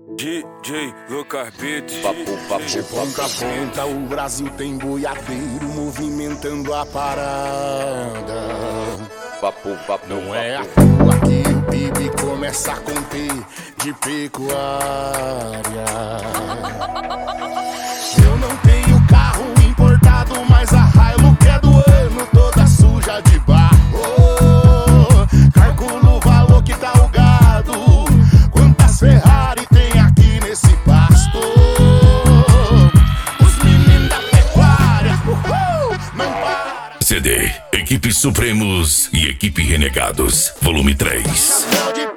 DJ Lucas Beats. De ponta a ponta o Brasil tem boiadeiro movimentando a parada. Não é à toa que o PIB começa a conter de pecuária. Eu não tenho carro importado, mas a Hilux é do ano, toda suja de barro. Calculo o valor que tá o gado, quantas Ferrari tem aqui nesse pasto. Os meninos da pecuária, não para. CD, Equipe Supremos e Equipe Renegados, volume 3.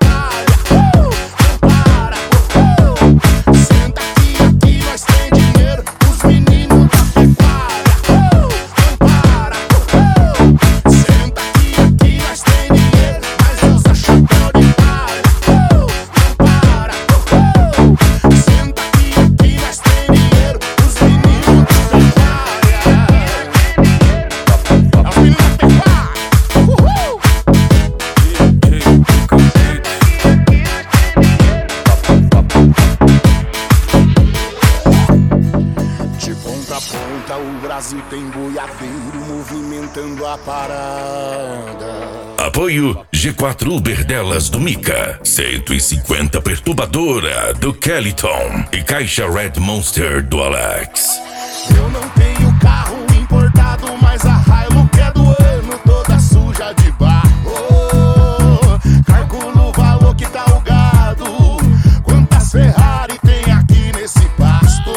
O Brasil tem boiadeiro movimentando a parada. Apoio G4 Uber delas do Mica, 150 Perturbadora do Kellyton e Caixa Red Monster do Alex. Eu não tenho carro importado, mas a Hilux é do ano, toda suja de barro. Calculo o valor que tá o gado, quantas Ferrari tem aqui nesse pasto.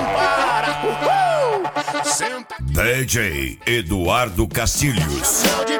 DJ Eduardo Castilhos.